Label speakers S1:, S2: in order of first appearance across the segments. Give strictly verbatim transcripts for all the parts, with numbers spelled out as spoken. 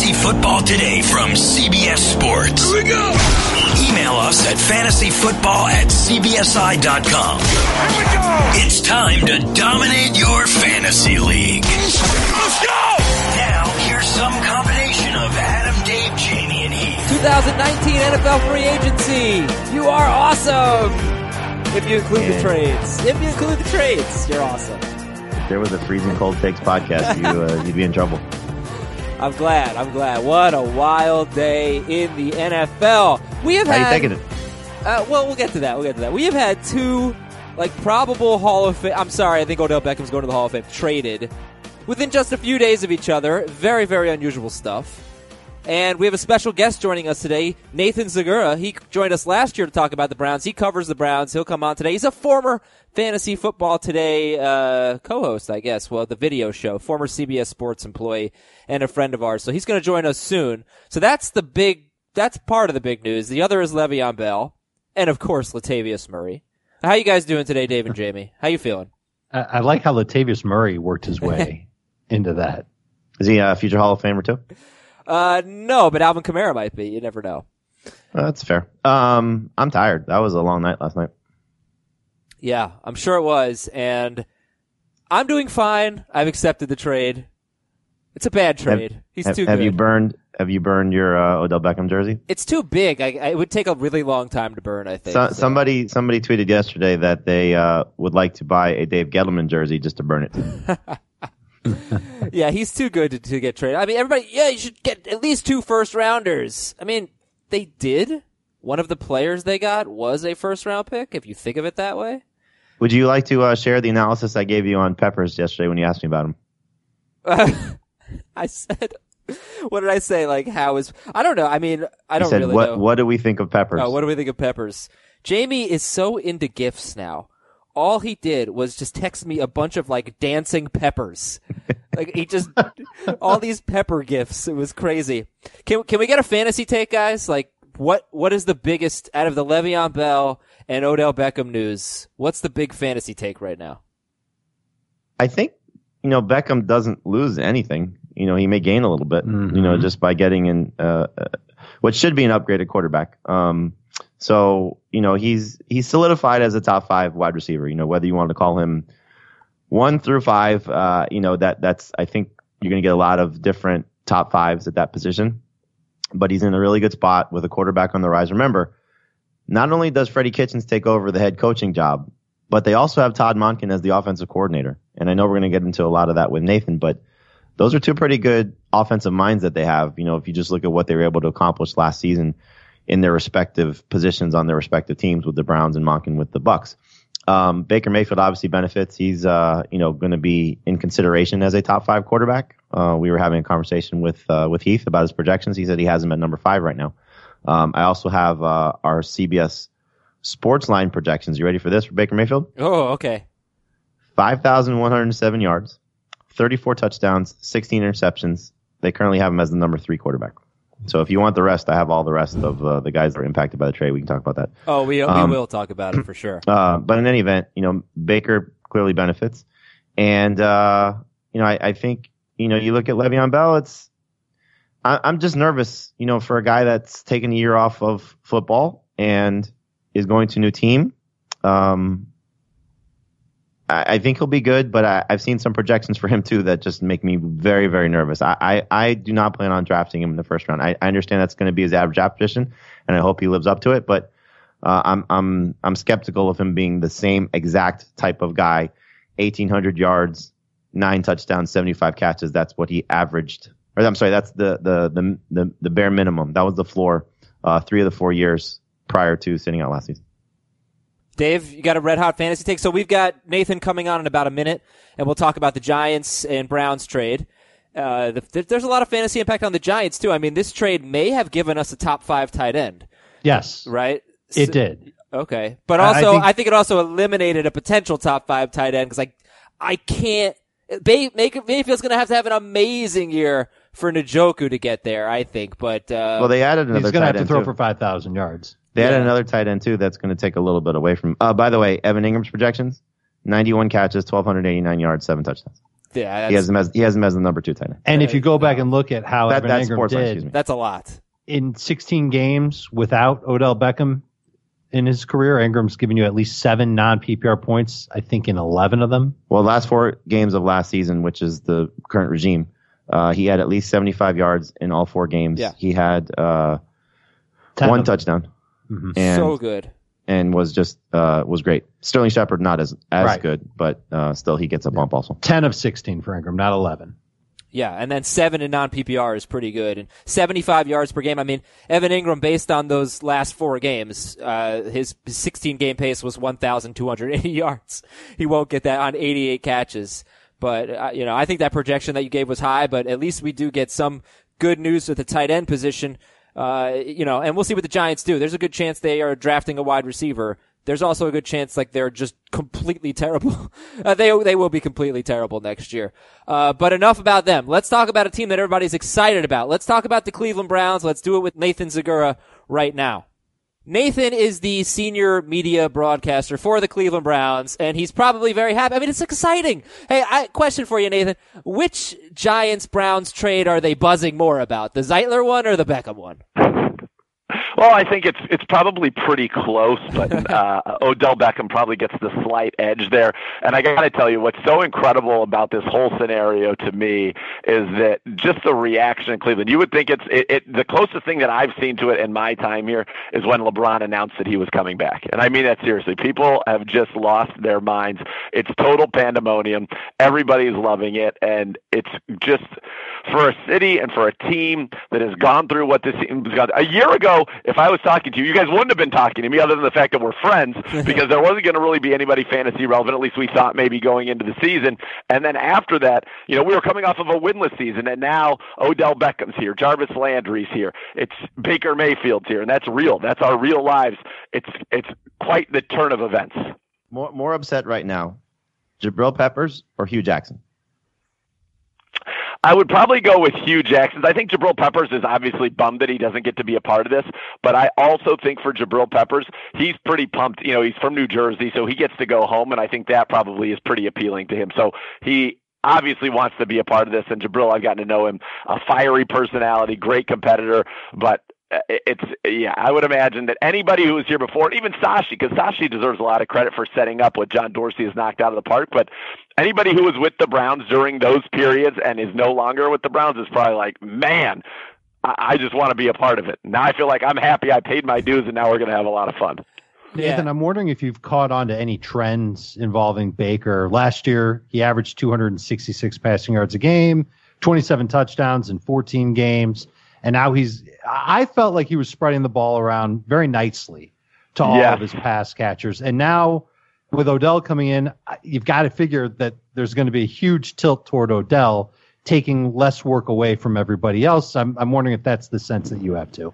S1: Fantasy Football Today from C B S Sports.
S2: Here we go.
S1: Email us at fantasyfootball at c b s i dot com.
S2: Here we go.
S1: It's time to dominate your fantasy league.
S2: Let's go.
S1: Now, here's some combination of Adam, Dave, Jamie, and Heath.
S3: twenty nineteen N F L free agency. You are awesome. If you include
S4: Yeah.
S3: the trades. If you include the trades, you're awesome.
S4: If there was a Freezing Cold Takes podcast, you, uh, you'd be in trouble.
S3: I'm glad. I'm glad. What a wild day in the N F L. We have
S4: How
S3: had.
S4: you taking it?
S3: Uh, well, we'll get to that. We'll get to that. We have had two, like, probable Hall of Fame. I'm sorry. I think Odell Beckham's going to the Hall of Fame. Traded within just a few days of each other. Very, very unusual stuff. And we have a special guest joining us today, Nathan Zegura. He joined us last year to talk about the Browns. He covers the Browns. He'll come on today. He's a former Fantasy Football Today uh, co-host, I guess. Well, the video show. Former C B S Sports employee and a friend of ours. So he's going to join us soon. So that's the big, that's part of the big news. The other is Le'Veon Bell. And, of course, Latavius Murray. How you guys doing today, Dave and Jamie? How you feeling?
S5: I, I like how Latavius Murray worked his way into that.
S4: Is he a future Hall of Famer too?
S3: Uh, no, but Alvin Kamara might be. You never know.
S4: Uh, that's fair. Um, I'm tired. That was a long night last night.
S3: Yeah, I'm sure it was. And I'm doing fine. I've accepted the trade. It's a bad trade.
S4: Have,
S3: He's
S4: have,
S3: too
S4: have
S3: good.
S4: you burned? Have you burned your uh, Odell Beckham jersey?
S3: It's too big. I, I, it would take a really long time to burn, I think.
S4: So,
S3: so.
S4: Somebody somebody tweeted yesterday that they uh, would like to buy a Dave Gettleman jersey just to burn it.
S3: Yeah, he's too good to, to get traded. I mean, everybody, yeah, you should get at least two first rounders. I mean, they did. One of the players they got was a first round pick, if you think of it that way.
S4: Would you like to uh, share the analysis I gave you on Peppers yesterday when you asked me about him?
S3: Uh, I said, what did I say? Like, how is, I don't know. I mean, I
S4: You
S3: don't
S4: said,
S3: really
S4: what,
S3: know.
S4: What do we think of Peppers?
S3: Oh, what do we think of Peppers? Jamie is so into GIFs now. All he did was just text me a bunch of, like, dancing peppers. Like, he just, all these pepper GIFs. It was crazy. Can, can we get a fantasy take, guys? Like, what, what is the biggest, out of the Le'Veon Bell and Odell Beckham news, what's the big fantasy take right now?
S4: I think, you know, Beckham doesn't lose anything. You know, he may gain a little bit,
S5: Mm-hmm.
S4: you know, just by getting in, uh, uh, what should be an upgraded quarterback. Um, so, you know, he's, he's solidified as a top five wide receiver, you know, whether you want to call him one through five, uh, you know, that, that's, I think you're going to get a lot of different top fives at that position, but he's in a really good spot with a quarterback on the rise. Remember, not only does Freddie Kitchens take over the head coaching job, but they also have Todd Monken as the offensive coordinator. And I know we're going to get into a lot of that with Nathan, but those are two pretty good offensive minds that they have. You know, if you just look at what they were able to accomplish last season in their respective positions on their respective teams with the Browns and Monken with the Bucks. Um, Baker Mayfield obviously benefits. He's, uh, you know, going to be in consideration as a top five quarterback. Uh, we were having a conversation with, uh, with Heath about his projections. He said he has him at number five right now. Um, I also have, uh, our C B S Sports Line projections. You ready for this for Baker Mayfield?
S3: Oh, okay.
S4: five thousand one hundred seven yards, thirty-four touchdowns, sixteen interceptions. They currently have him as the number three quarterback. So if you want the rest, I have all the rest of uh, the guys that were impacted by the trade. We can talk about that.
S3: Oh, we,
S4: Um,
S3: we will talk about it for sure.
S4: Uh, but in any event, you know, Baker clearly benefits. And, uh, you know, I, I think, you know, you look at Le'Veon Bell, it's, I, I'm just nervous, you know, for a guy that's taken a year off of football and is going to a new team. Um, I, I think he'll be good, but I, I've seen some projections for him too that just make me very, very nervous. I, I, I do not plan on drafting him in the first round. I, I understand that's going to be his average draft position, and I hope he lives up to it. But uh, I'm, I'm, I'm skeptical of him being the same exact type of guy. eighteen hundred yards, nine touchdowns, seventy-five catches. That's what he averaged. Or I'm sorry, that's the the the the, the bare minimum. That was the floor. Uh, three of the four years prior to sitting out last season.
S3: Dave, you got a red hot fantasy take. So we've got Nathan coming on in about a minute, and we'll talk about the Giants and Browns trade. Uh, the, there's a lot of fantasy impact on the Giants too. I mean, this trade may have given us a top five tight end.
S5: Yes,
S3: Right?
S5: it
S3: So-
S5: did.
S3: Okay, but
S5: I- I
S3: also I think,
S5: think-
S3: it also eliminated a potential top five tight end because I I can't. Bay, Mayfield's going to have to have an amazing year for Njoku to get there, I think. But uh,
S4: Well, they added another
S5: He's going to
S4: tight
S5: have to
S4: end
S5: throw
S4: too.
S5: for five thousand yards.
S4: They added
S3: Yeah.
S4: another tight end too. That's going to take a little bit away from. Uh, by the way, Evan Ingram's projections: ninety-one catches, twelve eighty-nine yards, seven touchdowns.
S3: Yeah,
S4: he has him as he has him as the number two tight end.
S5: And if you go back and look at how
S4: That,
S5: Evan
S4: that's
S5: Ingram
S4: sports line,
S5: did
S4: excuse me.
S3: that's a lot.
S5: in sixteen games without Odell Beckham in his career, Ingram's given you at least seven non-P P R points, I think in eleven of them.
S4: Well, last four games of last season, which is the current regime, uh, he had at least seventy-five yards in all four games.
S3: Yeah.
S4: He had uh,
S5: Ten
S4: one
S5: of them.
S4: touchdown,
S5: Mhm.
S4: and
S3: So good.
S4: and was just uh, was great. Sterling Shepard not as as
S5: Right.
S4: good, but uh, still he gets a bump also.
S5: ten of sixteen for Ingram, not eleven.
S3: Yeah, and then seven in non-P P R is pretty good. And seventy-five yards per game. I mean, Evan Ingram, based on those last four games, uh, his sixteen-game pace was one thousand two hundred eighty yards. He won't get that on eighty-eight catches. But, uh, you know, I think that projection that you gave was high, but at least we do get some good news with the tight end position. Uh, you know, and we'll see what the Giants do. There's a good chance they are drafting a wide receiver. There's also a good chance like they're just completely terrible. uh, they they will be completely terrible next year. Uh, but enough about them. Let's talk about a team that everybody's excited about. Let's talk about the Cleveland Browns. Let's do it with Nathan Zagura right now. Nathan is the senior media broadcaster for the Cleveland Browns, and he's probably very happy. I mean, it's exciting. Hey, I, question for you, Nathan. Which Giants-Browns trade are they buzzing more about, the Zeitler one or the Beckham one?
S6: Well, I think it's it's probably pretty close, but uh, Odell Beckham probably gets the slight edge there. And I got to tell you, what's so incredible about this whole scenario to me is that just the reaction in Cleveland. You would think it's it, it the closest thing that I've seen to it in my time here is when LeBron announced that he was coming back. And I mean that seriously. People have just lost their minds. It's total pandemonium. Everybody's loving it, and it's just for a city and for a team that has gone through what this team's gone. A year ago, if I was talking to you, you guys wouldn't have been talking to me other than the fact that we're friends, because there wasn't going to really be anybody fantasy relevant, at least we thought maybe going into the season. And then after that, you know, we were coming off of a winless season, and now Odell Beckham's here, Jarvis Landry's here, it's Baker Mayfield's here, and that's real. That's our real lives. It's it's quite the turn of events.
S4: More more upset right now, Jabril Peppers or Hugh Jackson?
S6: I would probably go with Hugh Jackson. I think Jabril Peppers is obviously bummed that he doesn't get to be a part of this, but I also think for Jabril Peppers, he's pretty pumped. You know, he's from New Jersey, so he gets to go home, and I think that probably is pretty appealing to him. So he obviously wants to be a part of this, and Jabril, I've gotten to know him, a fiery personality, great competitor, but it's, yeah, I would imagine that anybody who was here before, even Sashi, because Sashi deserves a lot of credit for setting up what John Dorsey has knocked out of the park, but anybody who was with the Browns during those periods and is no longer with the Browns is probably like, man, I, I just want to be a part of it. Now I feel like I'm happy I paid my dues, and now we're going to have a lot of fun.
S5: Nathan,
S3: Yeah.
S5: I'm wondering if you've caught on to any trends involving Baker. Last year, he averaged two hundred sixty-six passing yards a game, twenty-seven touchdowns in fourteen games. And now he's, I felt like he was spreading the ball around very nicely to all
S6: Yeah.
S5: of his pass catchers. And now with Odell coming in, you've got to figure that there's going to be a huge tilt toward Odell, taking less work away from everybody else. I'm, I'm wondering if that's the sense that you have too.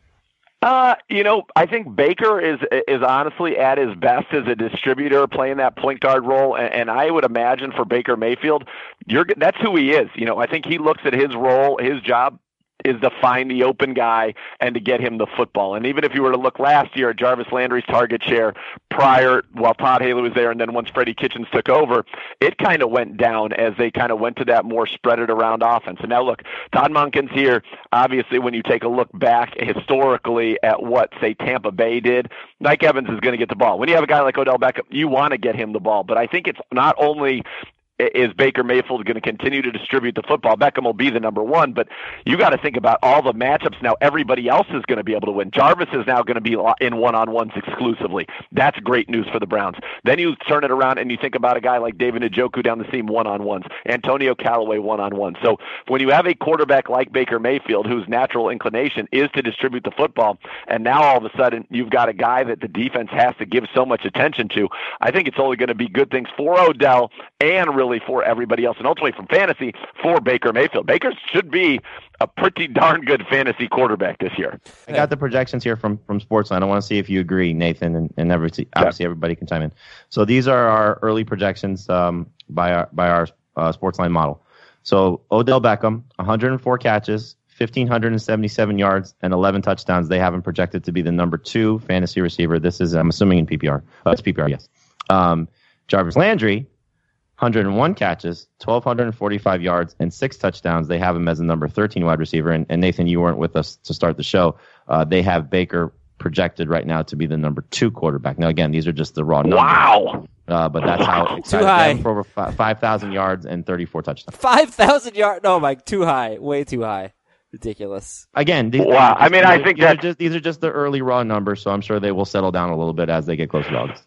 S6: Uh, you know, I think Baker is is honestly at his best as a distributor, playing that point guard role, and, and I would imagine for Baker Mayfield, you're that's who he is. You know, I think he looks at his role, his job is to find the open guy and to get him the football. And even if you were to look last year at Jarvis Landry's target share prior, while Todd Haley was there, and then once Freddie Kitchens took over, it kind of went down as they kind of went to that more spread it around offense. And now look, Todd Monken's here. Obviously, when you take a look back historically at what, say, Tampa Bay did, Mike Evans is going to get the ball. When you have a guy like Odell Beckham, you want to get him the ball. But I think it's not only is Baker Mayfield going to continue to distribute the football. Beckham will be the number one, but you got to think about all the matchups now. Everybody else is going to be able to win. Jarvis is now going to be in one-on-ones exclusively. That's great news for the Browns. Then you turn it around and you think about a guy like David Njoku down the seam one-on-ones, Antonio Callaway one-on-one. So when you have a quarterback like Baker Mayfield, whose natural inclination is to distribute the football, and now all of a sudden you've got a guy that the defense has to give so much attention to, I think it's only going to be good things for Odell and really for everybody else, and ultimately from fantasy for Baker Mayfield. Baker should be a pretty darn good fantasy quarterback this year.
S4: I got the projections here from, from Sportsline. I want to see if you agree, Nathan, and, and every, obviously everybody can chime in. So these are our early projections um, by our, by our uh, Sportsline model. So Odell Beckham, one hundred four catches, one thousand five hundred seventy-seven yards, and eleven touchdowns. They have him projected to be the number two fantasy receiver. This is, I'm assuming, in P P R. Uh, it's P P R, yes. Um, Jarvis Landry, hundred one catches, one thousand two hundred forty-five yards, and six touchdowns. They have him as the number thirteen wide receiver. And, and Nathan, you weren't with us to start the show. Uh, they have Baker projected right now to be the number two quarterback. Now, again, these are just the raw numbers.
S6: Wow.
S4: Uh, but that's how
S3: Too high.
S4: them for over five thousand yards and thirty-four touchdowns.
S3: five thousand yards? No, Mike, too high. Way too high. Ridiculous.
S4: Again, these,
S6: wow.
S4: These,
S6: I mean,
S4: these,
S6: I think
S4: these are
S6: that
S4: just these are just the early raw numbers, so I'm sure they will settle down a little bit as they get closer to August.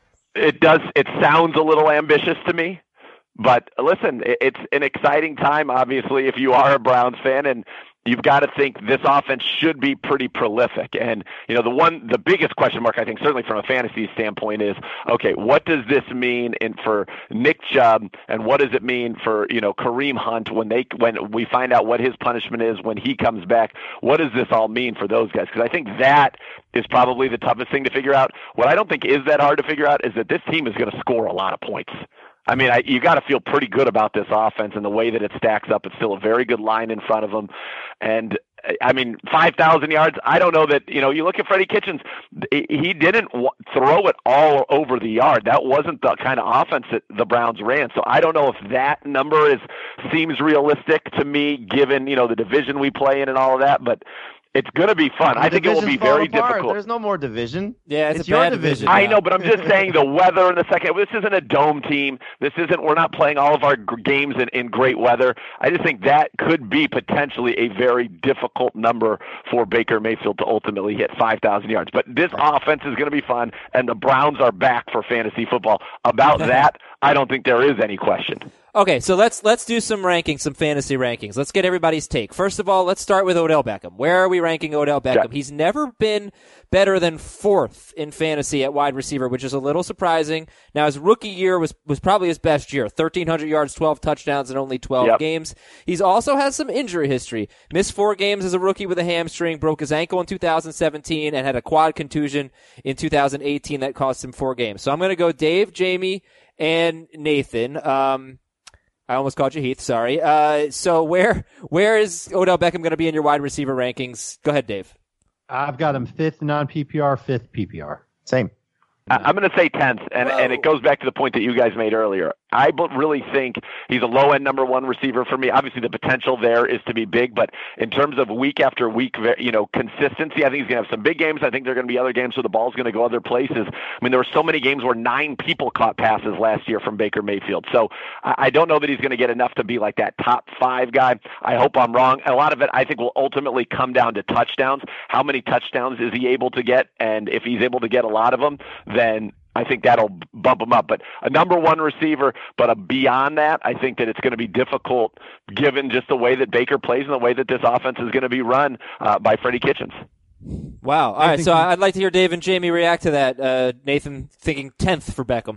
S6: It does. It sounds a little ambitious to me, but listen, it's an exciting time, obviously, if you are a Browns fan, and you've got to think this offense should be pretty prolific. And, you know, the one, the biggest question mark, I think, certainly from a fantasy standpoint is, okay, what does this mean in for Nick Chubb, and what does it mean for, you know, Kareem Hunt when they, when we find out what his punishment is when he comes back? What does this all mean for those guys? Because I think that is probably the toughest thing to figure out. What I don't think is that hard to figure out is that this team is going to score a lot of points. I mean, I, you got to feel pretty good about this offense and the way that it stacks up. It's still a very good line in front of them. And, I mean, five thousand yards, I don't know that, you know, you look at Freddie Kitchens, he didn't w- throw it all over the yard. That wasn't the kind of offense that the Browns ran. So I don't know if that number is seems realistic to me, given, you know, the division we play in and all of that. But it's going to be fun. I think it will be very difficult.
S4: There's no more division.
S3: Yeah, it's,
S4: it's
S3: a
S4: your
S3: bad
S4: division.
S3: division.
S6: I
S3: yeah.
S6: know, but I'm just saying the weather in the second. This isn't a dome team. This isn't. We're not playing all of our g- games in, in great weather. I just think that could be potentially a very difficult number for Baker Mayfield to ultimately hit five thousand yards. But this offense is going to be fun, and the Browns are back for fantasy football. About that, I don't think there is any question.
S3: Okay, so let's let's do some rankings, some fantasy rankings. Let's get everybody's take. First of all, let's start with Odell Beckham. Where are we ranking Odell Beckham?
S6: Yeah.
S3: He's never been better than fourth in fantasy at wide receiver, which is a little surprising. Now, his rookie year was, was probably his best year. thirteen hundred yards, twelve touchdowns in only twelve
S6: Yep.
S3: games. He's also has some injury history. Missed four games as a rookie with a hamstring, broke his ankle in two thousand seventeen, and had a quad contusion in two thousand eighteen that cost him four games. So I'm going to go Dave, Jamie, and Nathan. Um, I almost called you Heath, sorry. Uh, so where where is Odell Beckham going to be in your wide receiver rankings? Go ahead, Dave.
S5: I've got him fifth non-P P R, fifth P P R.
S4: Same.
S6: I- I'm going to say tenth, and, and it goes back to the point that you guys made earlier. I b- really think he's a low-end number one receiver for me. Obviously, the potential there is to be big, but in terms of week after week, you know, consistency, I think he's going to have some big games. I think there are going to be other games where the ball's going to go other places. I mean, there were so many games where nine people caught passes last year from Baker Mayfield. So I, I don't know that he's going to get enough to be like that top five guy. I hope I'm wrong. A lot of it, I think, will ultimately come down to touchdowns. How many touchdowns is he able to get? And if he's able to get a lot of them, then I think that'll bump him up. But a number one receiver, but a beyond that, I think that it's going to be difficult given just the way that Baker plays and the way that this offense is going to be run uh, by Freddie Kitchens.
S3: Wow. All right, so I'd like to hear Dave and Jamie react to that. Uh, Nathan thinking tenth for Beckham.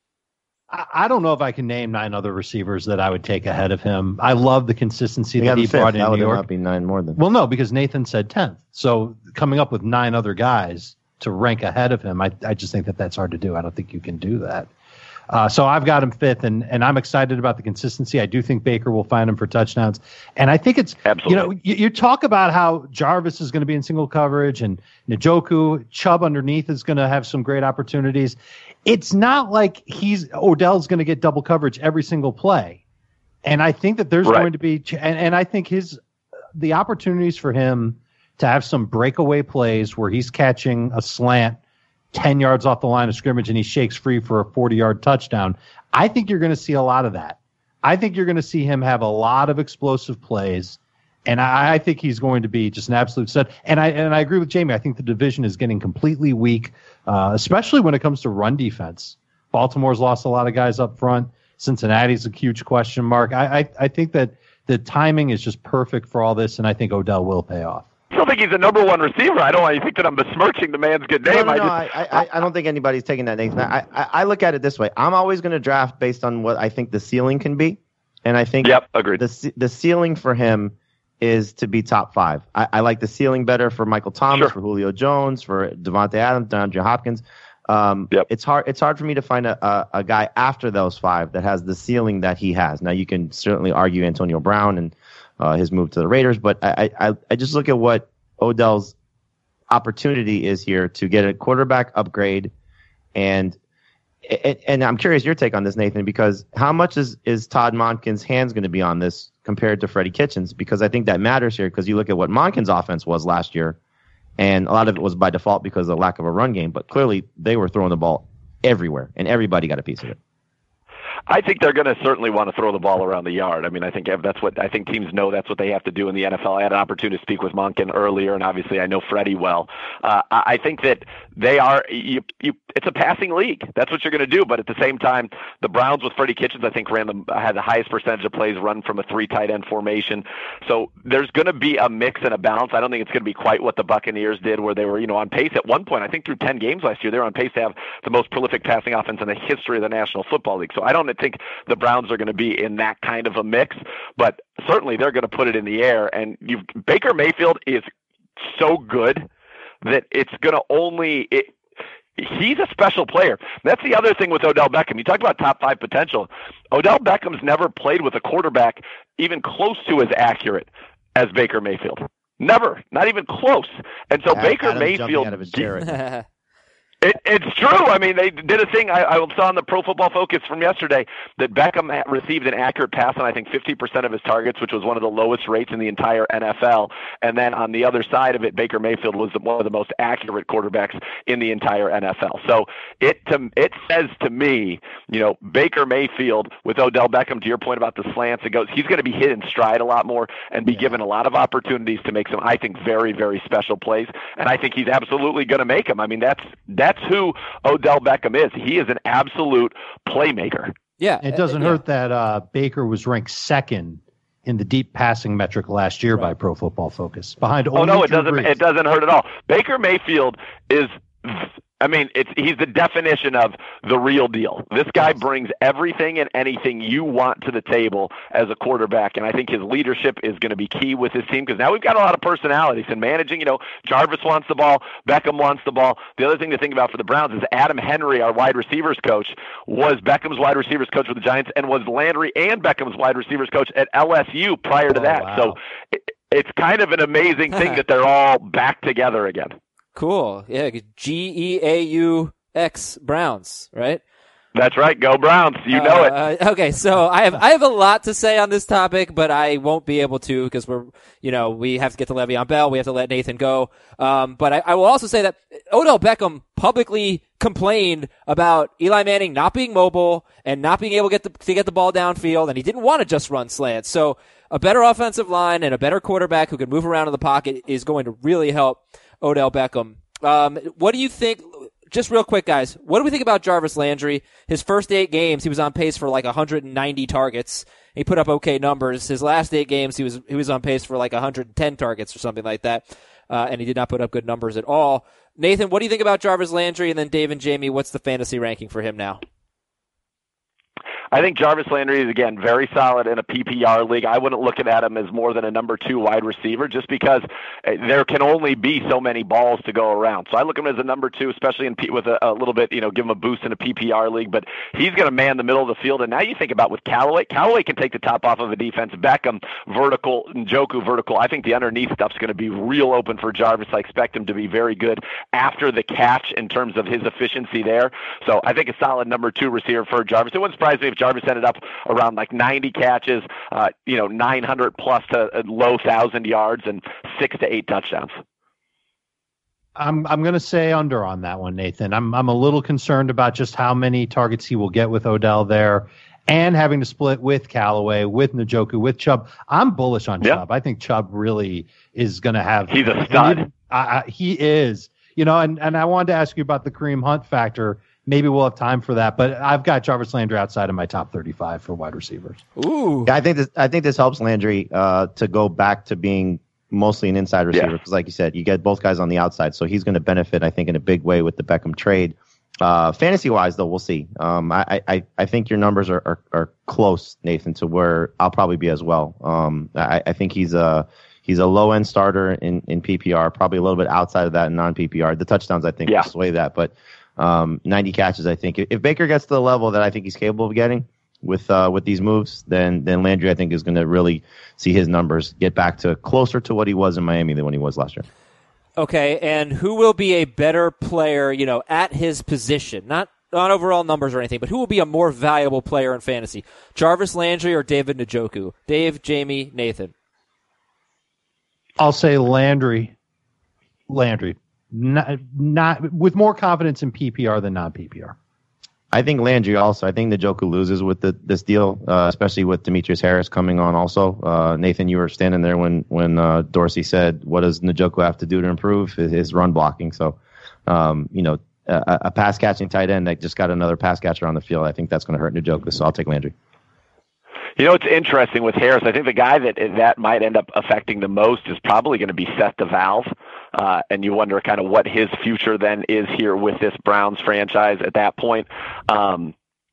S5: I, I don't know if I can name nine other receivers that I would take ahead of him. I love the consistency
S4: You
S5: that
S4: have
S5: he
S4: the fifth.
S5: brought in
S4: That
S5: New
S4: would
S5: York.
S4: not be nine more than.
S5: Well, no, because Nathan said tenth. So coming up with nine other guys to rank ahead of him, I, I just think that that's hard to do. I don't think you can do that. Uh, so I've got him fifth, and, and I'm excited about the consistency. I do think Baker will find him for touchdowns. And I think it's,
S6: Absolutely.
S5: you know, you, you talk about how Jarvis is going to be in single coverage and Njoku, Chubb underneath is going to have some great opportunities. It's not like he's Odell's going to get double coverage every single play. And I think that there's
S6: Right.
S5: going to be, and, and I think his, the opportunities for him to have some breakaway plays where he's catching a slant ten yards off the line of scrimmage and he shakes free for a forty-yard touchdown. I think you're going to see a lot of that. I think you're going to see him have a lot of explosive plays, and I, I think he's going to be just an absolute stud. And I and I agree with Jamie. I think the division is getting completely weak, uh, especially when it comes to run defense. Baltimore's lost a lot of guys up front. Cincinnati's a huge question mark. I I, I think that the timing is just perfect for all this, and I think Odell will pay off.
S6: I don't think he's a number one receiver. I don't want you to think that I'm besmirching the man's good name.
S4: No, no, no,
S6: I just,
S4: I, I, I don't think anybody's taking that, Nathan. I, I, I look at it this way. I'm always going to draft based on what I think the ceiling can be. And I think
S6: Yep, agreed.
S4: the ce- the ceiling for him is to be top five. I, I like the ceiling better for Michael Thomas,
S6: Sure.
S4: for Julio Jones, for Devontae Adams, DeAndre Hopkins. Um,
S6: Yep.
S4: It's hard It's hard for me to find a, a, a guy after those five that has the ceiling that he has. Now, you can certainly argue Antonio Brown and uh, his move to the Raiders, but I, I, I just look at what Odell's opportunity is here to get a quarterback upgrade and and, and I'm curious your take on this, Nathan, because how much is, is Todd Monken's hands going to be on this compared to Freddie Kitchens? Because I think that matters here, because you look at what Monken's offense was last year, and a lot of it was by default because of the lack of a run game, but clearly they were throwing the ball everywhere, and everybody got a piece of it.
S6: I think they're going to certainly want to throw the ball around the yard. I mean, I think that's what I think teams know. That's what they have to do in the N F L. I had an opportunity to speak with Monken earlier, and obviously I know Freddie well. Uh, I think that they are. You, you, it's a passing league. That's what you're going to do. But at the same time, the Browns with Freddie Kitchens, I think, ran the had the highest percentage of plays run from a three tight end formation. So there's going to be a mix and a balance. I don't think it's going to be quite what the Buccaneers did, where they were, you know, on pace at one point. I think through ten games last year, they were on pace to have the most prolific passing offense in the history of the National Football League. So I don't think the Browns are going to be in that kind of a mix, but certainly they're going to put it in the air. And you've, Baker Mayfield is so good that it's going to only it, he's a special player. That's the other thing with Odell Beckham. You talk about top five potential. Odell Beckham's never played with a quarterback even close to as accurate as Baker Mayfield. Never, not even close. And so
S4: Adam,
S6: Baker
S4: Adam
S6: Mayfield.
S4: Out of his chair.
S6: It, it's true. I mean, they did a thing. I, I saw on the Pro Football Focus from yesterday that Beckham received an accurate pass on, I think, fifty percent of his targets, which was one of the lowest rates in the entire N F L. And then on the other side of it, Baker Mayfield was one of the most accurate quarterbacks in the entire N F L. So it to, it says to me, you know, Baker Mayfield with Odell Beckham, to your point about the slants, it goes, he's going to be hit in stride a lot more and be yeah. given a lot of opportunities to make some, I think, very, very special plays. And I think he's absolutely going to make them. I mean, that's that's who Odell Beckham is. He is an absolute playmaker.
S3: Yeah.
S5: It doesn't
S3: uh, yeah.
S5: hurt that uh, Baker was ranked second in the deep passing metric last year right. by Pro Football Focus. Behind only
S6: Oh no, it
S5: Drew
S6: doesn't
S5: Brees.
S6: It doesn't hurt at all. Baker Mayfield is I mean, it's he's the definition of the real deal. This guy brings everything and anything you want to the table as a quarterback, and I think his leadership is going to be key with his team, because now we've got a lot of personalities and managing. You know, Jarvis wants the ball, Beckham wants the ball. The other thing to think about for the Browns is Adam Henry, our wide receivers coach, was Beckham's wide receivers coach with the Giants, and was Landry and Beckham's wide receivers coach at L S U prior to
S5: oh,
S6: that.
S5: Wow.
S6: So it, it's kind of an amazing thing that they're all back together again.
S3: Cool. Yeah, G E A U X Browns, right?
S6: That's right. Go Browns. You know
S3: uh,
S6: it.
S3: Okay, so I have I have a lot to say on this topic, but I won't be able to because we're you know we have to get to Le'Veon Bell. We have to let Nathan go. Um, but I, I will also say that Odell Beckham publicly complained about Eli Manning not being mobile and not being able to get the, to get the ball downfield, and he didn't want to just run slants. So a better offensive line and a better quarterback who can move around in the pocket is going to really help Odell Beckham. Um, what do you think? Just real quick, guys, what do we think about Jarvis Landry? His first eight games, he was on pace for like one hundred ninety targets. He put up okay numbers. His last eight games, he was he was on pace for like one hundred ten targets or something like that, uh, and he did not put up good numbers at all. Nathan, what do you think about Jarvis Landry? And then Dave and Jamie, what's the fantasy ranking for him now?
S6: I think Jarvis Landry is, again, very solid in a P P R league. I wouldn't look at him as more than a number two wide receiver just because there can only be so many balls to go around. So I look at him as a number two, especially in P- with a, a little bit, you know, give him a boost in a P P R league. But he's going to man the middle of the field. And now you think about with Callaway. Callaway can take the top off of a defense. Beckham, vertical, Njoku, vertical. I think the underneath stuff's going to be real open for Jarvis. I expect him to be very good after the catch in terms of his efficiency there. So I think a solid number two receiver for Jarvis. It wouldn't surprise me if Jarvis ended up around like ninety catches, uh, you know, nine hundred plus to uh, low one thousand yards and six to eight touchdowns.
S5: I'm I'm going to say under on that one, Nathan. I'm I'm a little concerned about just how many targets he will get with Odell there, and having to split with Callaway, with Njoku, with Chubb. I'm bullish on
S6: yep.
S5: Chubb. I think Chubb really is going to have.
S6: He's a stud.
S5: He, I, I, he is. You know, and, and I wanted to ask you about the Kareem Hunt factor. Maybe we'll have time for that, but I've got Jarvis Landry outside of my top thirty-five for wide receivers.
S3: Ooh,
S4: yeah, I think this. I think this helps Landry uh, to go back to being mostly an inside receiver because, yeah. like you said, you get both guys on the outside, so he's going to benefit, I think, in a big way with the Beckham trade. Uh, fantasy wise, though, we'll see. Um, I, I, I think your numbers are, are, are close, Nathan, to where I'll probably be as well. Um, I, I think he's a he's a low end starter in, in P P R, probably a little bit outside of that in non P P R. The touchdowns, I think,
S6: yeah.
S4: will sway that, but. Um, ninety catches, I think. If Baker gets to the level that I think he's capable of getting with uh, with these moves, then then Landry, I think, is going to really see his numbers get back to closer to what he was in Miami than when he was last year.
S3: Okay, and who will be a better player, you know, at his position? Not not overall numbers or anything, but who will be a more valuable player in fantasy? Jarvis Landry or David Njoku? Dave, Jamie, Nathan.
S5: I'll say Landry. Landry. Not, not with more confidence in P P R than non-P P R.
S4: I think Landry also. I think Njoku loses with the, this deal, uh, especially with Demetrius Harris coming on also. Uh, Nathan, you were standing there when, when uh, Dorsey said, what does Njoku have to do to improve? His, his run blocking. So, um, you know, a, a pass-catching tight end that just got another pass catcher on the field, I think that's going to hurt Njoku, so I'll take Landry.
S6: You know, it's interesting with Harris. I think the guy that that might end up affecting the most is probably going to be Seth DeValve. Uh, and you wonder kind of what his future then is here with this Browns franchise at that point. Um,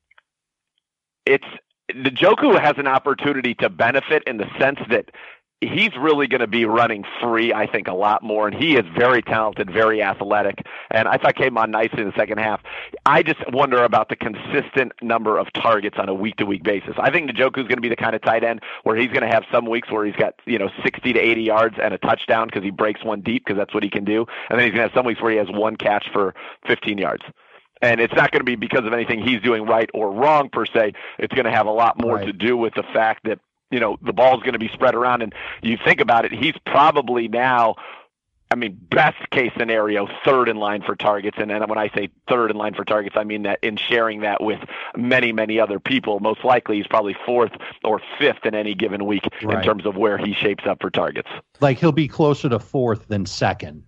S6: it's Njoku has an opportunity to benefit in the sense that he's really going to be running free, I think, a lot more. And he is very talented, very athletic. And I thought came on nicely in the second half. I just wonder about the consistent number of targets on a week-to-week basis. I think Njoku is going to be the kind of tight end where he's going to have some weeks where he's got, you know, sixty to eighty yards and a touchdown because he breaks one deep because that's what he can do. And then he's going to have some weeks where he has one catch for fifteen yards. And it's not going to be because of anything he's doing right or wrong, per se. It's going to have a lot more
S5: right.
S6: to do with the fact that, you know, the ball's going to be spread around, and you think about it, he's probably now, I mean, best case scenario, third in line for targets. And then when I say third in line for targets, I mean that in sharing that with many, many other people. Most likely he's probably fourth or fifth in any given week right. in terms of where he shapes up for targets.
S5: Like he'll be closer to fourth than second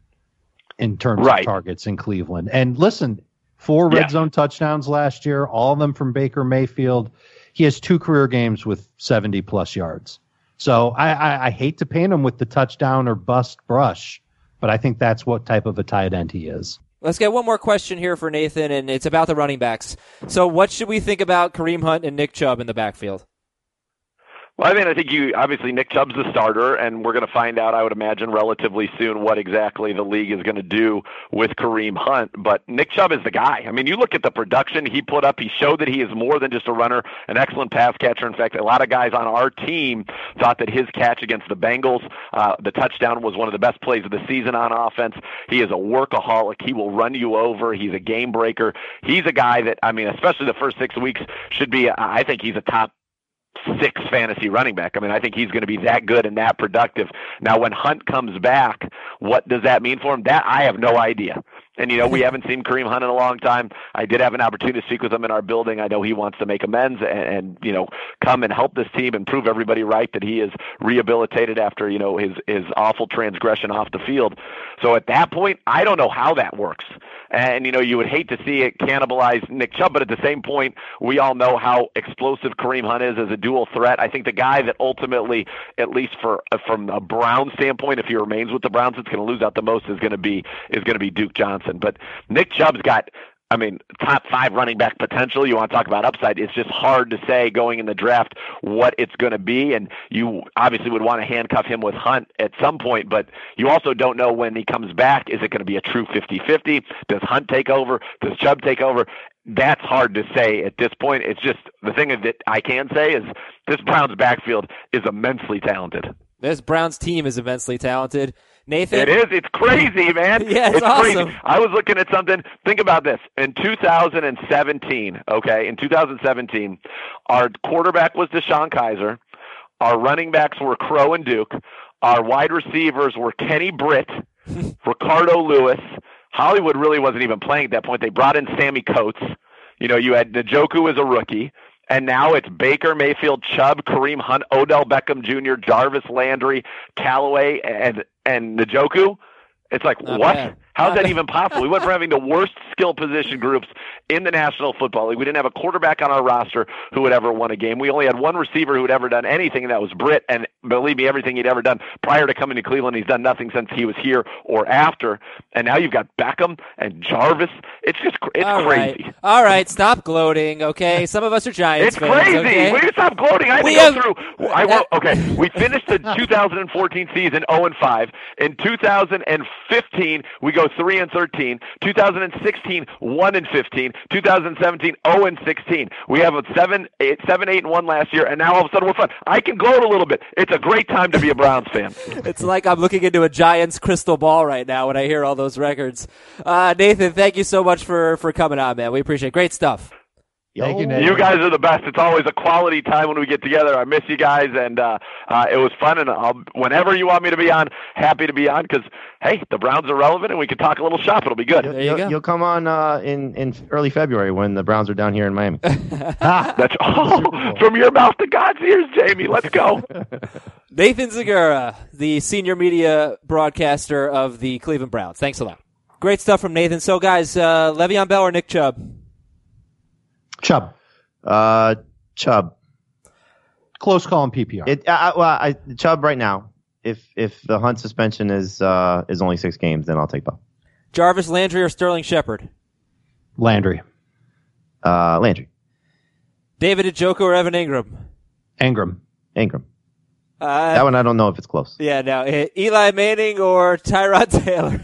S5: in terms
S6: right.
S5: of targets in Cleveland. And listen, four red yeah. zone touchdowns last year, all of them from Baker Mayfield. He has two career games with seventy plus yards. So I, I, I hate to paint him with the touchdown or bust brush, but I think that's what type of a tight end he is.
S3: Let's get one more question here for Nathan, and it's about the running backs. So what should we think about Kareem Hunt and Nick Chubb in the backfield?
S6: Well, I mean, I think you obviously Nick Chubb's the starter, and we're going to find out, I would imagine, relatively soon what exactly the league is going to do with Kareem Hunt. But Nick Chubb is the guy. I mean, you look at the production he put up. He showed that he is more than just a runner, an excellent pass catcher. In fact, a lot of guys on our team thought that his catch against the Bengals, uh, the touchdown, was one of the best plays of the season on offense. He is a workaholic. He will run you over. He's a game breaker. He's a guy that, I mean, especially the first six weeks, should be, I think he's a top six fantasy running back. I mean, I think he's going to be that good and that productive. Now, when Hunt comes back, what does that mean for him? That I have no idea. And, you know, we haven't seen Kareem Hunt in a long time. I did have an opportunity to speak with him in our building. I know he wants to make amends and, and, you know, come and help this team and prove everybody right that he is rehabilitated after, you know, his, his awful transgression off the field. So at that point, I don't know how that works. And, you know, you would hate to see it cannibalize Nick Chubb, but at the same point, we all know how explosive Kareem Hunt is as a dual threat. I think the guy that ultimately, at least for from a Brown standpoint, if he remains with the Browns, it's going to lose out the most is going to be is going to be Duke Johnson. But Nick Chubb's got, I mean, top five running back potential. You want to talk about upside. It's just hard to say going in the draft what it's going to be. And you obviously would want to handcuff him with Hunt at some point, but you also don't know when he comes back. Is it going to be a true fifty-fifty? Does Hunt take over? Does Chubb take over? That's hard to say at this point. It's just the thing that I can say is this Browns backfield is immensely talented.
S3: This Browns team is immensely talented. Nathan?
S6: It is. It's crazy, man.
S3: Yeah, it's,
S6: it's
S3: awesome.
S6: Crazy. I was looking at something. Think about this. In two thousand seventeen, okay, in two thousand seventeen, our quarterback was Deshaun Kaiser. Our running backs were Crow and Duke. Our wide receivers were Kenny Britt, Ricardo Lewis. Hollywood really wasn't even playing at that point. They brought in Sammy Coates. You know, you had Njoku as a rookie. And now it's Baker Mayfield, Chubb, Kareem Hunt, Odell Beckham Junior, Jarvis Landry, Callaway, and and Njoku. It's like,
S3: Not
S6: what?
S3: bad.
S6: How's
S3: Not
S6: that
S3: bad.
S6: even possible? We went from having the worst skill position groups in the National Football League. We didn't have a quarterback on our roster who had ever won a game. We only had one receiver who had ever done anything, and that was Britt. And believe me, everything he'd ever done prior to coming to Cleveland, he's done nothing since he was here or after. And now you've got Beckham and Jarvis. It's just it's
S3: All
S6: crazy.
S3: right. All right, stop gloating, okay? Some of us are Giants
S6: It's
S3: fans,
S6: crazy.
S3: okay?
S6: Will you stop gloating? I had
S3: We
S6: to go
S3: have-
S6: through. I wrote, okay, we finished the two thousand fourteen season oh and five. In two thousand fifteen, we go go three and thirteen. two thousand sixteen, one and fifteen. two thousand seventeen, oh and sixteen. We have a seven, eight, seven, eight and one last year, and now all of a sudden we're fun. I can gloat a little bit. It's a great time to be a Browns fan.
S3: It's like I'm looking into a Giants crystal ball right now when I hear all those records. Uh, Nathan, thank you so much for, for coming on, man. We appreciate it. Great stuff.
S5: Thank you, Nate.
S6: You guys are the best. It's always a quality time when we get together. I miss you guys, and uh, uh, it was fun. And I'll, whenever you want me to be on, happy to be on because, hey, the Browns are relevant, and we can talk a little shop. It'll be good.
S3: There you
S4: you'll,
S3: go.
S4: You'll come on uh, in, in early February when the Browns are down here in Miami.
S6: That's oh, from your mouth to God's ears, Jamie. Let's go.
S3: Nathan Zegura, the senior media broadcaster of the Cleveland Browns. Thanks a lot. Great stuff from Nathan. So, guys, uh, Le'Veon Bell or Nick Chubb?
S5: Chubb.
S4: Uh, Chubb.
S5: Close call in P P R.
S4: It, I, well, I, Chubb right now. If if the Hunt suspension is uh, is only six games, then I'll take Bell.
S3: Jarvis Landry or Sterling Shepard?
S5: Landry.
S4: Uh, Landry.
S3: David Njoku or Evan Ingram?
S5: Ingram.
S4: Ingram.
S3: Uh,
S4: That one I don't know if it's close.
S3: yeah, no. Uh, Eli Manning or Tyrod Taylor?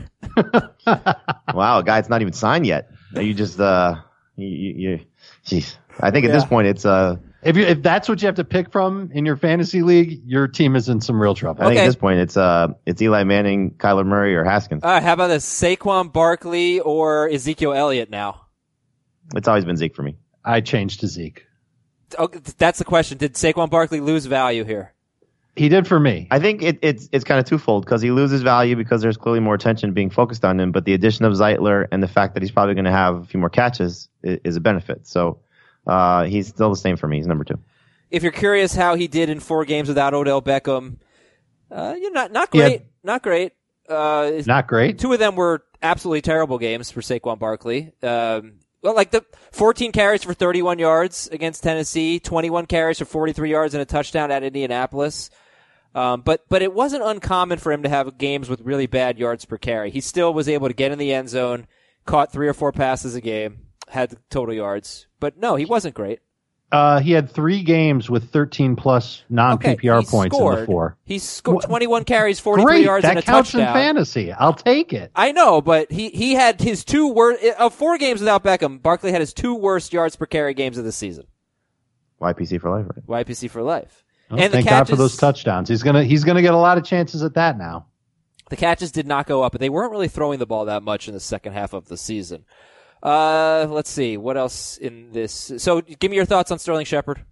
S4: Wow, a guy it's not even signed yet. You just uh, you, you, you jeez. I think at this
S3: Yeah.
S4: point it's uh,
S5: If you if that's what you have to pick from in your fantasy league, your team is in some real trouble.
S4: I think
S3: Okay.
S4: at this point it's uh, it's Eli Manning, Kyler Murray, or Haskins.
S3: All right, how about this? Saquon Barkley or Ezekiel Elliott now?
S4: It's always been Zeke for me.
S5: I changed to Zeke.
S3: Oh, that's the question. Did Saquon Barkley lose value here?
S5: He did for me.
S4: I think it, it's it's kind of twofold because he loses value because there's clearly more attention being focused on him, but the addition of Zeitler and the fact that he's probably going to have a few more catches is, is a benefit. So uh, he's still the same for me. He's number two.
S3: If you're curious how he did in four games without Odell Beckham, uh, you're not not
S5: Yeah.
S3: great, not great. Uh, it's-
S5: Not great.
S3: Two of them were absolutely terrible games for Saquon Barkley. Um, well, like the fourteen carries for thirty-one yards against Tennessee, twenty-one carries for forty-three yards and a touchdown at Indianapolis. Um, but, but it wasn't uncommon for him to have games with really bad yards per carry. He still was able to get in the end zone, caught three or four passes a game, had the total yards. But no, he wasn't great.
S5: Uh, he had three games with thirteen plus non P P R
S3: Okay, he
S5: points
S3: scored.
S5: in the four.
S3: He scored
S5: What?
S3: twenty-one carries, forty-three
S5: Great,
S3: yards,
S5: that
S3: and a
S5: counts in
S3: touchdown.
S5: fantasy. I'll take it.
S3: I know, but he, he had his two worst, of four games without Beckham, Barkley had his two worst yards per carry games of the season.
S4: Y P C for life, right?
S3: Y P C for life.
S5: Well,
S3: and the
S5: thank
S3: catches,
S5: God for those touchdowns. He's gonna he's gonna get a lot of chances at that now.
S3: the catches did not go up, but they weren't really throwing the ball that much in the second half of the season. Uh, let's see, what else in this? So give me your thoughts on Sterling Shepard.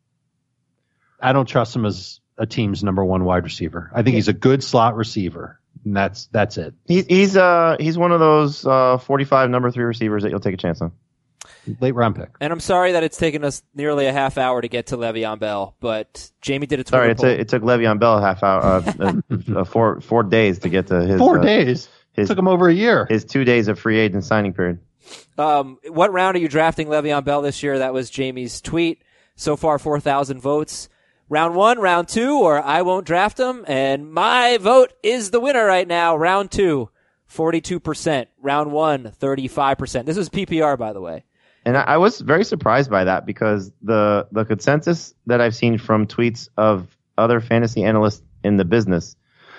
S5: I don't trust him as a team's number one wide receiver. I think he's a good slot receiver, and that's that's it.
S4: He, he's uh he's one of those uh forty-five number three receivers that you'll take a chance on.
S5: Late round pick.
S3: And I'm sorry that it's taken us nearly a half hour to get to Le'Veon Bell, but Jamie did a Twitter
S4: Sorry, it,
S3: poll.
S4: t- it took Le'Veon Bell a half hour, uh, uh, uh, four four days to get to his
S5: Four
S4: uh,
S5: days.
S4: his-
S5: Took him over a year.
S4: his two days of free agent signing period.
S3: Um, what round are you drafting Le'Veon Bell this year? That was Jamie's tweet. So far, four thousand votes. Round one, round two, or I won't draft him. And my vote is the winner right now. Round two, forty-two percent. Round one, thirty-five percent. This was P P R, by the way.
S4: And I, I was very surprised by that because the the consensus that I've seen from tweets of other fantasy analysts in the business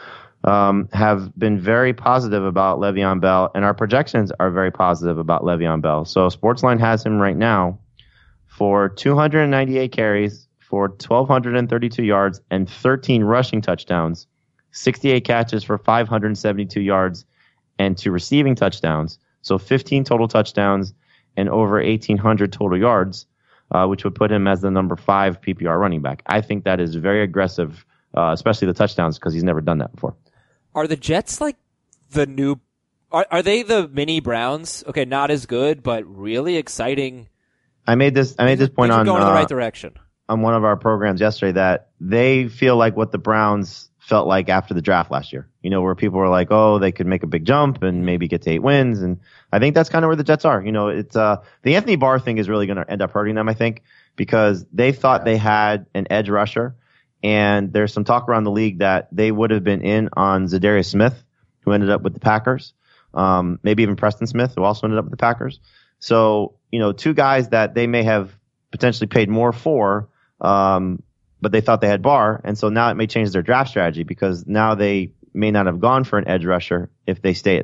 S4: um, have been very positive about Le'Veon Bell, and our projections are very positive about Le'Veon Bell. So Sportsline has him right now for two hundred ninety-eight carries, for one thousand two hundred thirty-two yards and thirteen rushing touchdowns, sixty-eight catches for five hundred seventy-two yards and two receiving touchdowns. So fifteen total touchdowns and over eighteen hundred total yards, uh, which would put him as the number five P P R running back. I think that is very aggressive, uh, especially the touchdowns, because he's never done that before.
S3: Are the Jets like the new, are, are they the mini Browns? Okay, not as good, but really exciting.
S4: I made this. I made this point
S3: Things are
S4: on
S3: going in the
S4: uh,
S3: right direction.
S4: on one of our programs yesterday that they feel like what the Browns felt like after the draft last year. You know, where people were like, oh, they could make a big jump and maybe get to eight wins. And I think that's kind of where the Jets are. You know, it's uh the Anthony Barr thing is really going to end up hurting them, I think, because they thought they had an edge rusher. And there's some talk around the league that they would have been in on Zadarius Smith, who ended up with the Packers. Um, maybe even Preston Smith, who also ended up with the Packers. So, you know, two guys that they may have potentially paid more for, um, but they thought they had Barr. And so now it may change their draft strategy because now they may not have gone for an edge rusher if they stay at three.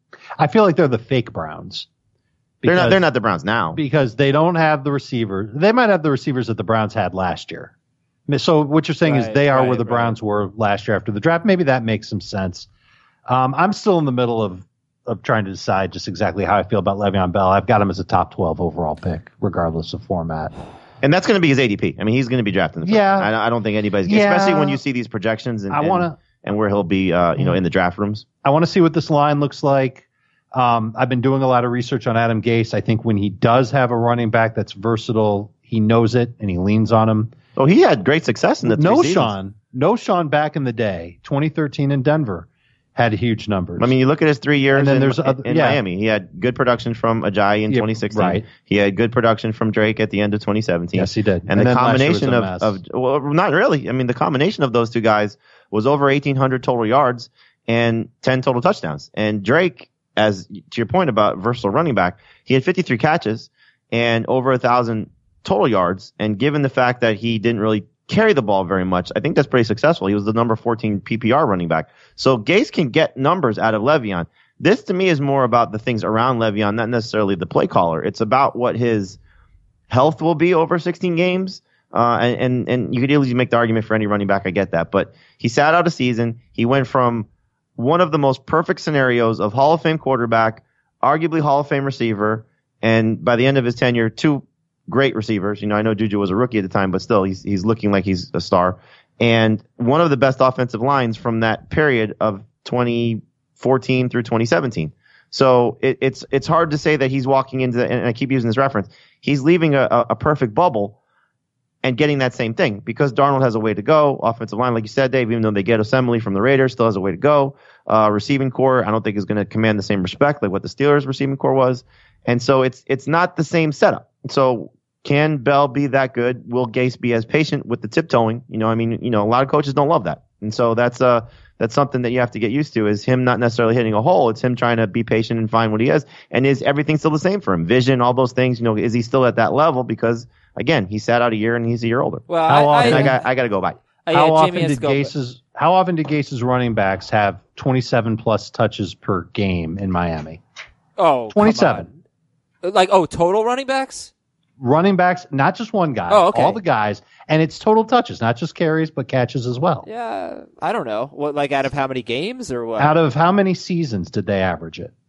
S5: I feel like they're the fake Browns.
S4: They're not. They're not the Browns now
S5: because they don't have the receiver. They might have the receivers that the Browns had last year. So what you're saying
S3: right,
S5: is they are
S3: right,
S5: where the
S3: right.
S5: Browns were last year after the draft. Maybe that makes some sense. Um, I'm still in the middle of of trying to decide just exactly how I feel about Le'Veon Bell. I've got him as a top twelve overall pick, regardless of format.
S4: and that's going to be his A D P. I mean, he's going to be drafted in the first.
S5: Yeah.
S4: I, I don't think anybody's,
S5: Yeah.
S4: especially when you see these projections and
S5: I
S4: and,
S5: wanna-
S4: and where he'll be, uh, you know, in the draft rooms.
S5: I want to see what this line looks like. Um, I've been doing a lot of research on Adam Gase. I think when he does have a running back that's versatile, he knows it and he leans on him.
S4: Oh, he had great success in the three
S5: No
S4: seasons.
S5: Sean, no Sean back in the day, twenty thirteen in Denver, had huge numbers.
S4: I mean, you look at his three years
S5: And then
S4: in,
S5: there's other-
S4: in
S5: yeah.
S4: Miami. He had good production from Ajayi in
S5: Yeah,
S4: twenty sixteen.
S5: right.
S4: He had good production from Drake at the end of twenty seventeen.
S5: Yes, he did.
S4: And,
S5: And
S4: the
S5: then last year was
S4: combination
S5: a
S4: of,
S5: mess.
S4: of, well, not really. I mean, the combination of those two guys was over eighteen hundred total yards and ten total touchdowns. And Drake, as to your point about versatile running back, he had fifty-three catches and over a thousand total yards. And given the fact that he didn't really carry the ball very much, I think that's pretty successful. He was the number fourteen P P R running back. So Gase can get numbers out of Le'Veon. This to me is more about the things around Le'Veon, not necessarily the play caller. It's about what his health will be over sixteen games. Uh, and, and, and you could easily make the argument for any running back. I get that. But he sat out a season. He went from one of the most perfect scenarios of Hall of Fame quarterback, arguably Hall of Fame receiver, and by the end of his tenure, two great receivers. You know, I know Juju was a rookie at the time, but still, he's he's looking like he's a star. And one of the best offensive lines from that period of twenty fourteen through twenty seventeen. So it, it's it's hard to say that he's walking into, the, and I keep using this reference, he's leaving a, a perfect bubble and getting that same thing, because Darnold has a way to go. Offensive line, like you said, Dave, even though they get Assembly from the Raiders, still has a way to go. Uh, receiving core, I don't think is going to command the same respect like what the Steelers receiving core was. And so it's it's not the same setup. So can Bell be that good? Will Gase be as patient with the tiptoeing? You know, I mean, you know, a lot of coaches don't love that. And so that's uh that's something that you have to get used to, is him not necessarily hitting a hole. It's him trying to be patient and find what he has. And is everything still the same for him? Vision, all those things, you know, is he still at that level? Because again, he sat out a year and he's a year older.
S3: Well,
S5: How
S3: I,
S5: often-
S3: I,
S4: And I got I got to go by.
S3: I,
S5: how
S3: yeah,
S5: often
S3: Jamie has
S5: did
S3: to go, but-
S5: Gase's how often did Gase's running backs have twenty-seven plus touches per game in Miami?
S3: Oh, come
S5: twenty-seven.
S3: on. Like, oh, total running backs?
S5: Running backs, not just one guy,
S3: Oh, okay.
S5: all the guys, and it's total touches, not just carries, but catches as well.
S3: Yeah, I don't know. What, like, out of how many games or what?
S5: Out of how many seasons did they average it?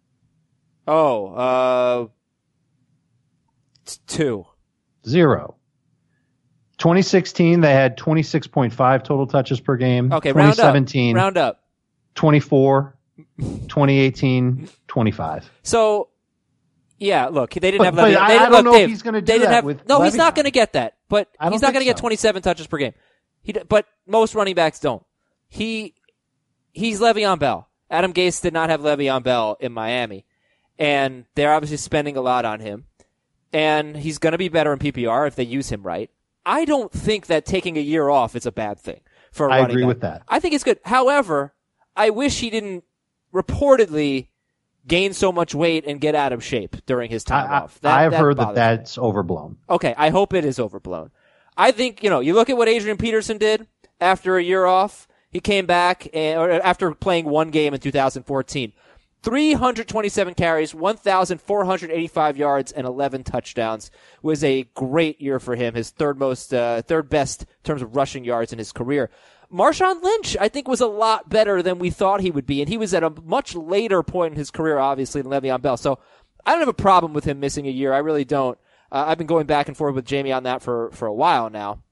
S3: Oh, uh, t- two.
S5: Zero. twenty sixteen, they had twenty-six point five total touches per game.
S3: Okay, round up.
S5: twenty seventeen,
S3: Round up.
S5: twenty-four. twenty eighteen, twenty-five.
S3: So, yeah, look, they didn't
S5: But-
S3: have
S5: but
S3: Le'Veon.
S5: I-
S3: They didn't,
S5: I don't
S3: look,
S5: know if
S3: Dave,
S5: he's gonna do
S3: they didn't
S5: that
S3: have,
S5: with
S3: No, he's not
S5: Le'Veon.
S3: going to get that. But
S5: I don't
S3: he's not
S5: think
S3: going to get
S5: so.
S3: twenty-seven touches per game. He, d- but most running backs don't. He, he's Le'Veon Bell. Adam Gase did not have Le'Veon Bell in Miami, and they're obviously spending a lot on him. And he's going to be better in P P R if they use him right. I don't think that taking a year off is a bad thing for a
S5: I
S3: running
S5: agree
S3: back.
S5: with that.
S3: I think it's good. However, I wish he didn't reportedly gain so much weight and get out of shape during his time
S5: I,
S3: off. That,
S5: I've
S3: that
S5: heard that
S3: bothers me.
S5: that's overblown.
S3: Okay, I hope it is overblown. I think, you know, you look at what Adrian Peterson did after a year off. He came back and, or after playing one game in two thousand fourteen. three hundred twenty-seven carries, one thousand four hundred eighty-five yards, and eleven touchdowns. Was a great year for him. His third most, uh, third best in terms of rushing yards in his career. Marshawn Lynch, I think, was a lot better than we thought he would be, and he was at a much later point in his career, obviously, than Le'Veon Bell. So I don't have a problem with him missing a year. I really don't. Uh, I've been going back and forth with Jamie on that for, for a while now.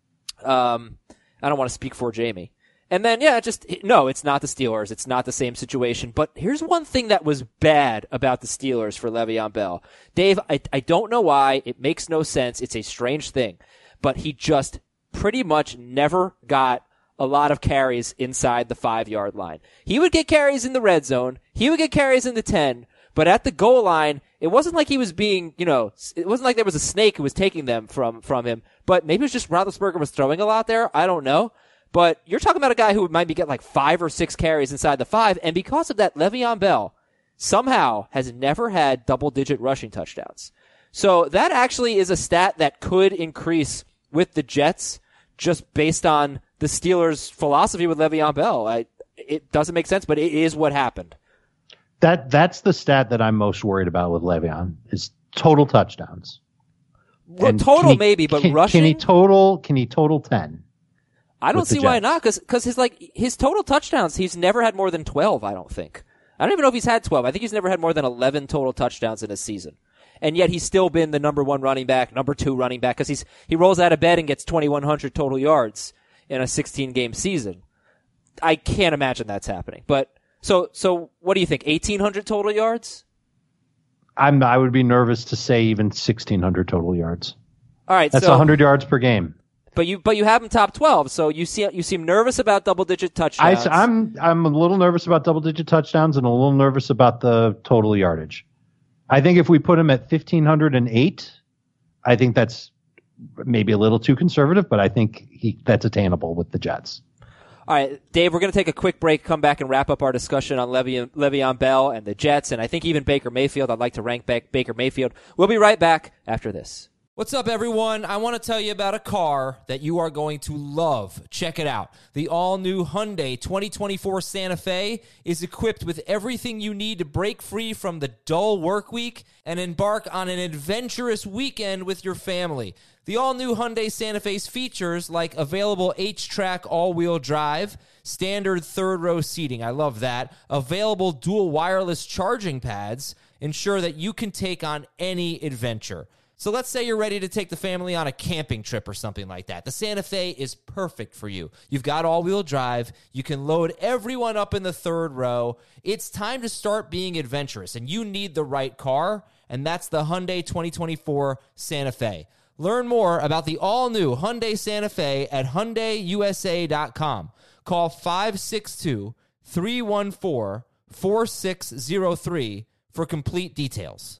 S3: Um, I don't want to speak for Jamie. And then, yeah, just, no, it's not the Steelers. It's not the same situation. But here's one thing that was bad about the Steelers for Le'Veon Bell. Dave, I, I don't know why. It makes no sense. It's a strange thing. But he just pretty much never got a lot of carries inside the five-yard line. He would get carries in the red zone. He would get carries in the ten. But at the goal line, it wasn't like he was being, you know, it wasn't like there was a snake who was taking them from, from him. But maybe it was just Roethlisberger was throwing a lot there. I don't know. But you're talking about a guy who might be getting like five or six carries inside the five. And because of that, Le'Veon Bell somehow has never had double-digit rushing touchdowns. So that actually is a stat that could increase with the Jets just based on the Steelers' philosophy with Le'Veon Bell. I, it doesn't make sense, but it is what happened.
S5: That that's the stat that I'm most worried about with Le'Veon is total touchdowns.
S3: Well,
S5: And
S3: total
S5: can he-
S3: maybe, but
S5: can,
S3: rushing.
S5: Can he total? Can he total ten?
S3: I don't
S5: with the
S3: see why
S5: Jets?
S3: not, because his like his total touchdowns, he's never had more than twelve. I don't think. I don't even know if he's had twelve. I think he's never had more than eleven total touchdowns in a season, and yet he's still been the number one running back, number two running back, because he's he rolls out of bed and gets twenty-one hundred total yards in a sixteen game season. I can't imagine that's happening. But so so, what do you think? eighteen hundred total yards?
S5: I'm. I would be nervous to say even sixteen hundred total yards.
S3: All right,
S5: That's
S3: so
S5: one hundred yards per game.
S3: But you but you have him top twelve, so you see you seem nervous about double digit touchdowns.
S5: I, I'm I'm a little nervous about double digit touchdowns and a little nervous about the total yardage. I think if we put him at fifteen hundred eight, I think that's maybe a little too conservative, but I think he that's attainable with the Jets.
S3: All right, Dave, we're going to take a quick break, come back and wrap up our discussion on Le'Veon, Le'Veon Bell and the Jets, and I think even Baker Mayfield. I'd like to rank back Baker Mayfield. We'll be right back after this.
S7: What's up, everyone? I want to tell you about a car that you are going to love. Check it out. The all-new Hyundai twenty twenty-four Santa Fe is equipped with everything you need to break free from the dull work week and embark on an adventurous weekend with your family. The all-new Hyundai Santa Fe's features like available H-Track all-wheel drive, standard third-row seating, I love that, available dual wireless charging pads, ensure that you can take on any adventure. So let's say you're ready to take the family on a camping trip or something like that. The Santa Fe is perfect for you. You've got all-wheel drive. You can load everyone up in the third row. It's time to start being adventurous, and you need the right car, and that's the Hyundai twenty twenty-four Santa Fe. Learn more about the all-new Hyundai Santa Fe at Hyundai U S A dot com. Call five six two, three one four, four six zero three for complete details.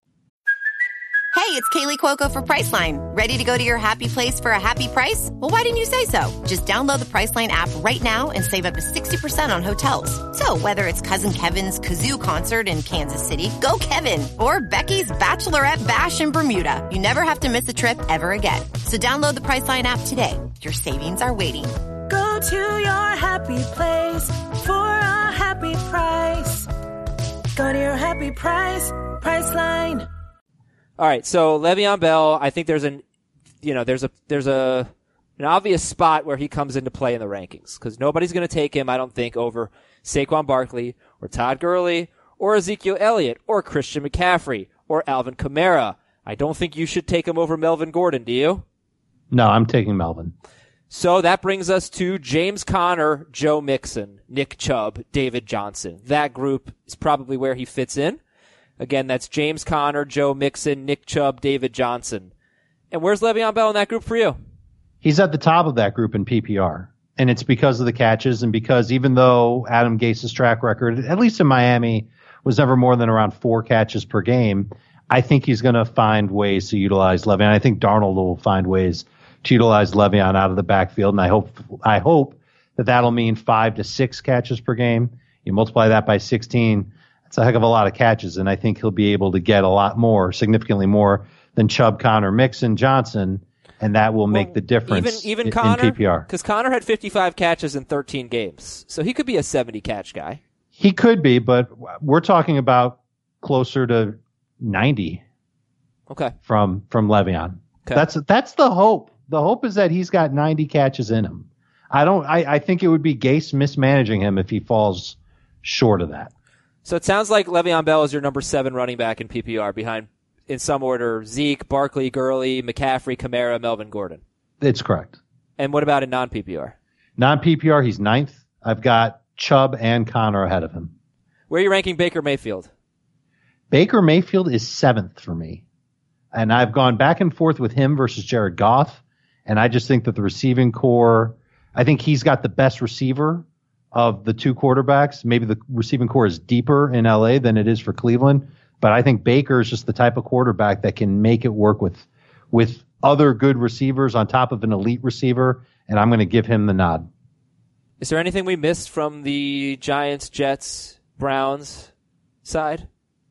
S8: Hey, it's Kaylee Cuoco for Priceline. Ready to go to your happy place for a happy price? Well, why didn't you say so? Just download the Priceline app right now and save up to sixty percent on hotels. So whether it's Cousin Kevin's Kazoo Concert in Kansas City, go Kevin, or Becky's Bachelorette Bash in Bermuda, you never have to miss a trip ever again. So download the Priceline app today. Your savings are waiting.
S9: Go to your happy place for a happy price. Go to your happy price, Priceline.
S3: All right, so Le'Veon Bell, I think there's an, you know, there's a there's a an obvious spot where he comes into play in the rankings because nobody's going to take him, I don't think, over Saquon Barkley or Todd Gurley or Ezekiel Elliott or Christian McCaffrey or Alvin Kamara. I don't think you should take him over Melvin Gordon, do you?
S5: No, I'm taking Melvin.
S3: So that brings us to James Conner, Joe Mixon, Nick Chubb, David Johnson. That group is probably where he fits in. Again, that's James Conner, Joe Mixon, Nick Chubb, David Johnson. And where's Le'Veon Bell in that group for you?
S5: He's at the top of that group in P P R. And it's because of the catches and because even though Adam Gase's track record, at least in Miami, was never more than around four catches per game, I think he's going to find ways to utilize Le'Veon. I think Darnold will find ways to utilize Le'Veon out of the backfield. And I hope, I hope that that'll mean five to six catches per game. You multiply that by sixteen. It's a heck of a lot of catches, and I think he'll be able to get a lot more, significantly more than Chubb, Conner, Mixon, Johnson, and that will make
S3: Well,
S5: the difference
S3: even, even
S5: in,
S3: Conner,
S5: in P P R.
S3: Because Conner had fifty-five catches in thirteen games, so he could be a seventy-catch guy.
S5: He could be, but we're talking about closer to ninety
S3: Okay.
S5: from from Le'Veon.
S3: Okay.
S5: That's that's the hope. The hope is that he's got ninety catches in him. I don't. I, I think it would be Gase mismanaging him if he falls short of that.
S3: So it sounds like Le'Veon Bell is your number seven running back in P P R behind, in some order, Zeke, Barkley, Gurley, McCaffrey, Kamara, Melvin Gordon.
S5: It's correct.
S3: And what about in non-P P R?
S5: Non-P P R, he's ninth. I've got Chubb and Conner ahead of him.
S3: Where are you ranking Baker Mayfield?
S5: Baker Mayfield is seventh for me. And I've gone back and forth with him versus Jared Goff. And I just think that the receiving core, I think he's got the best receiver of the two quarterbacks. Maybe the receiving core is deeper in L A than it is for Cleveland. But I think Baker is just the type of quarterback that can make it work with, with other good receivers on top of an elite receiver. And I'm going to give him the nod.
S3: Is there anything we missed from the Giants, Jets, Browns side?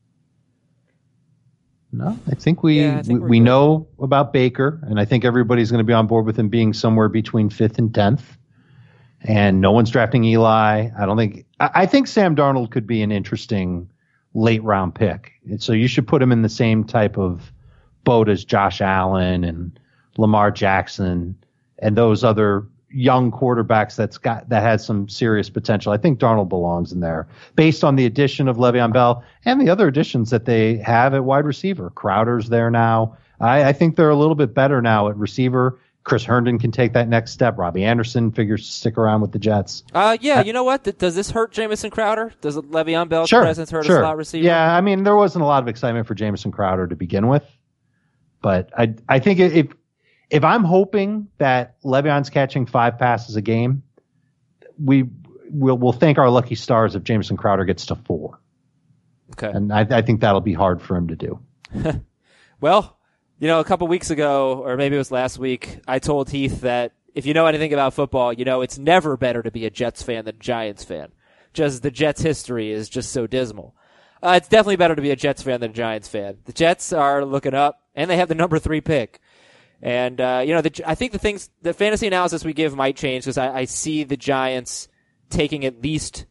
S5: No, I think we
S3: Yeah, I think
S5: we,
S3: we're
S5: we
S3: good.
S5: know about Baker, and I think everybody's going to be on board with him being somewhere between fifth and tenth. And no one's drafting Eli. I don't think. I, I think Sam Darnold could be an interesting late round pick. And so you should put him in the same type of boat as Josh Allen and Lamar Jackson and those other young quarterbacks that's got that has some serious potential. I think Darnold belongs in there based on the addition of Le'Veon Bell and the other additions that they have at wide receiver. Crowder's there now. I, I think they're a little bit better now at receiver. Chris Herndon can take that next step. Robbie Anderson figures to stick around with the Jets.
S3: Uh, yeah, you know what? Th- does this hurt Jamison Crowder? Does Le'Veon Bell's
S5: sure,
S3: presence hurt
S5: sure.
S3: a slot receiver?
S5: Yeah, I mean, there wasn't a lot of excitement for Jamison Crowder to begin with. But I I think if if I'm hoping that Le'Veon's catching five passes a game, we will we'll thank our lucky stars if Jamison Crowder gets to four.
S3: Okay.
S5: And I, I think that'll be hard for him to do.
S3: Well, you know, a couple weeks ago, or maybe it was last week, I told Heath that if you know anything about football, you know it's never better to be a Jets fan than a Giants fan. Just the Jets' history is just so dismal. Uh, it's definitely better to be a Jets fan than a Giants fan. The Jets are looking up, and they have the number three pick. And, uh, you know, the, I think the things, the fantasy analysis we give might change because I, I see the Giants taking at least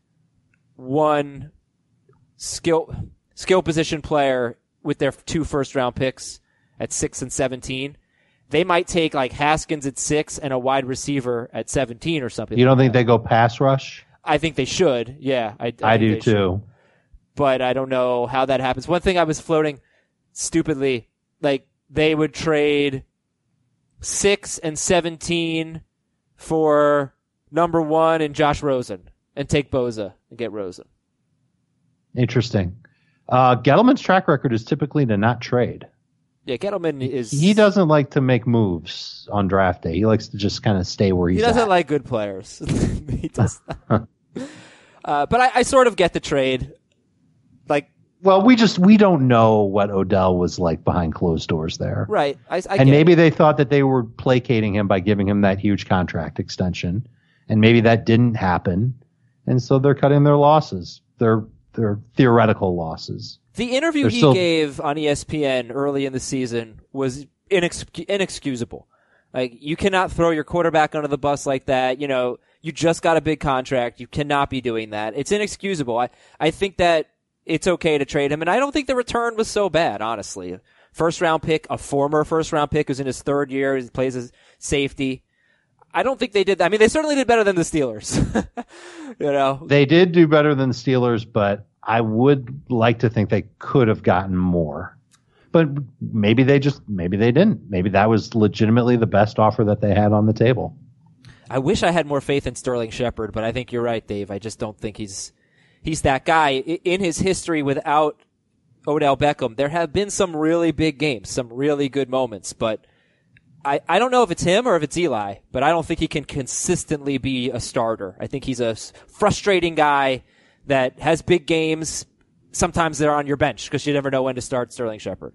S3: one skill, skill position player with their two first round picks at six and seventeen. They might take like Haskins at six and a wide receiver at seventeen or something.
S5: You don't
S3: like
S5: think
S3: that.
S5: they go pass rush?
S3: I think they should. Yeah. I, I,
S5: I
S3: think
S5: do
S3: they
S5: too.
S3: Should. But I don't know how that happens. One thing I was floating stupidly, like they would trade six and seventeen for number one and Josh Rosen and take Boza and get Rosen.
S5: Interesting. Uh, Gettleman's track record is typically to not trade.
S3: Yeah, Gettleman is...
S5: He doesn't like to make moves on draft day. He likes to just kind of stay where he's
S3: He doesn't
S5: at.
S3: like good players. He does not. uh, but I, I sort of get the trade. Like,
S5: well, we just we don't know what Odell was like behind closed doors there.
S3: Right. I, I
S5: and
S3: get
S5: maybe
S3: it.
S5: they thought that they were placating him by giving him that huge contract extension. And maybe that didn't happen. And so they're cutting their losses. They're, they're theoretical losses.
S3: The interview
S5: They're
S3: he
S5: still...
S3: gave on E S P N early in the season was inex- inexcusable. Like, you cannot throw your quarterback under the bus like that. You know, you just got a big contract. You cannot be doing that. It's inexcusable. I, I think that it's okay to trade him, and I don't think the return was so bad, honestly. First round pick, a former first round pick who's in his third year, he plays as safety. I don't think they did that. I mean, they certainly did better than the Steelers. You know,
S5: they did do better than the Steelers, but I would like to think they could have gotten more. But maybe they just, maybe they didn't. Maybe that was legitimately the best offer that they had on the table.
S3: I wish I had more faith in Sterling Shepard, but I think you're right, Dave. I just don't think he's he's that guy. In his history without Odell Beckham, there have been some really big games, some really good moments, but I, I don't know if it's him or if it's Eli, but I don't think he can consistently be a starter. I think he's a frustrating guy that has big games. Sometimes they're on your bench because you never know when to start Sterling Shepard.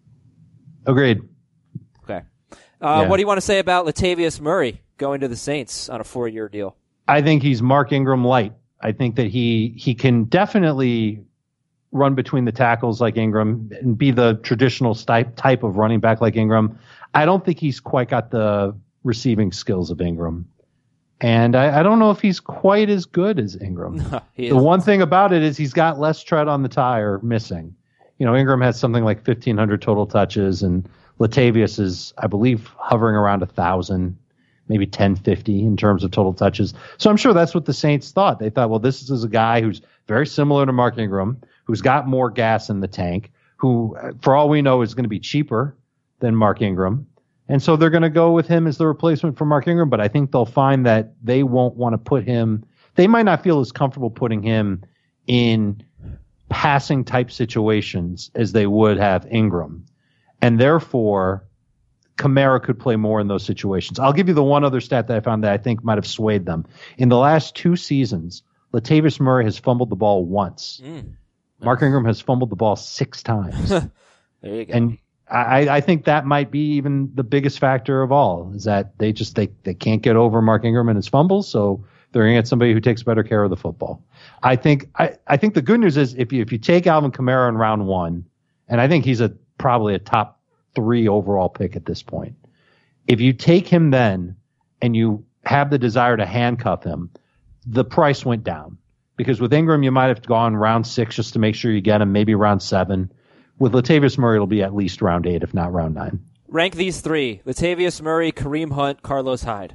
S5: Agreed.
S3: Okay. Uh,
S5: Yeah.
S3: What do you want to say about Latavius Murray going to the Saints on a four-year deal?
S5: I think he's Mark Ingram light. I think that he he can definitely run between the tackles like Ingram and be the traditional type type of running back like Ingram. I don't think he's quite got the receiving skills of Ingram. And I, I don't know if he's quite as good as Ingram.
S3: He
S5: The
S3: is.
S5: one thing about it is he's got less tread on the tire missing. You know, Ingram has something like fifteen hundred total touches, and Latavius is, I believe, hovering around one thousand, maybe ten fifty in terms of total touches. So I'm sure that's what the Saints thought. They thought, well, this is a guy who's very similar to Mark Ingram, who's got more gas in the tank, who, for all we know, is going to be cheaper than Mark Ingram. And so they're going to go with him as the replacement for Mark Ingram, but I think they'll find that they won't want to put him, they might not feel as comfortable putting him in passing type situations as they would have Ingram. And therefore, Kamara could play more in those situations. I'll give you the one other stat that I found that I think might have swayed them. In the last two seasons, Latavius Murray has fumbled the ball once.
S3: Mm.
S5: Mark Ingram has fumbled the ball six times.
S3: There you go.
S5: And I, I think that might be even the biggest factor of all, is that they just they, they can't get over Mark Ingram and his fumbles, so they're going to get somebody who takes better care of the football. I think I, I think the good news is if you if you take Alvin Kamara in round one, and I think he's a probably a top three overall pick at this point. If you take him then and you have the desire to handcuff him, the price went down because with Ingram, you might have gone round six just to make sure you get him, maybe round seven. With Latavius Murray, it'll be at least round eight, if not round nine.
S3: Rank these three: Latavius Murray, Kareem Hunt, Carlos Hyde.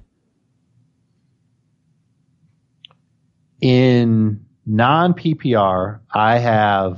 S5: In non-P P R, I have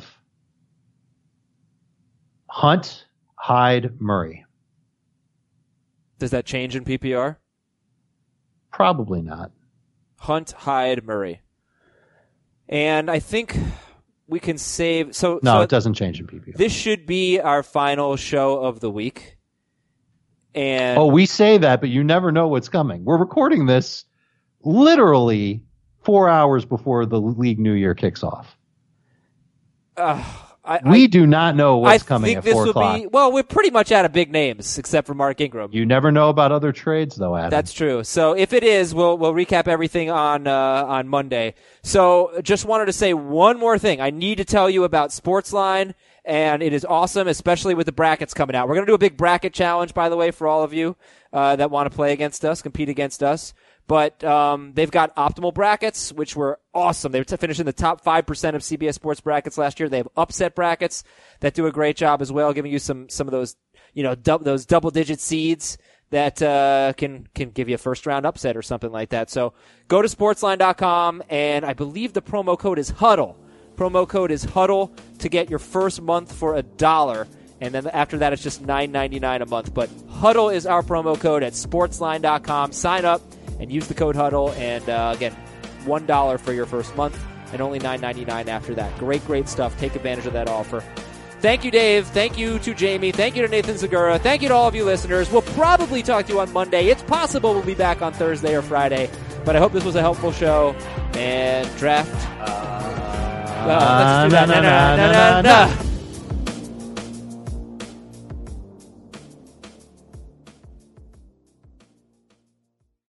S5: Hunt, Hyde, Murray.
S3: Does that change in P P R?
S5: Probably not.
S3: Hunt, Hyde, Murray. And I think we can save... So
S5: No,
S3: so
S5: it doesn't change in P P R.
S3: This should be our final show of the week. And
S5: Oh, we say that, but you never know what's coming. We're recording this literally four hours before the league new year kicks off.
S3: Uh, I,
S5: we
S3: I,
S5: do not know what's
S3: I
S5: coming
S3: think
S5: at
S3: this
S5: four
S3: will
S5: o'clock.
S3: Be, well, we're pretty much out of big names, except for Mark Ingram.
S5: You never know about other trades, though, Adam.
S3: That's true. So if it is, we'll we'll recap everything on uh, on Monday. So just wanted to say one more thing. I need to tell you about Sportsline, and it is awesome, especially with the brackets coming out. We're going to do a big bracket challenge, by the way, for all of you uh, that want to play against us, compete against us. But um, they've got optimal brackets, which were awesome. They were to finish in the top five percent of C B S Sports brackets last year. They have upset brackets that do a great job as well, giving you some some of those, you know, du- those double-digit seeds that uh, can can give you a first-round upset or something like that. So go to sportsline dot com, and I believe the promo code is HUDDLE. Promo code is HUDDLE to get your first month for a dollar. And then after that, it's just nine ninety-nine a month. But HUDDLE is our promo code at sportsline dot com. Sign up and use the code HUDDLE. And, uh, again, one dollar for your first month and only nine ninety-nine after that. Great, great stuff. Take advantage of that offer. Thank you, Dave. Thank you to Jamie. Thank you to Nathan Segura. Thank you to all of you listeners. We'll probably talk to you on Monday. It's possible we'll be back on Thursday or Friday. But I hope this was a helpful show. And draft. Uh, well, let's just do that.
S5: na, na, na, na, na, na.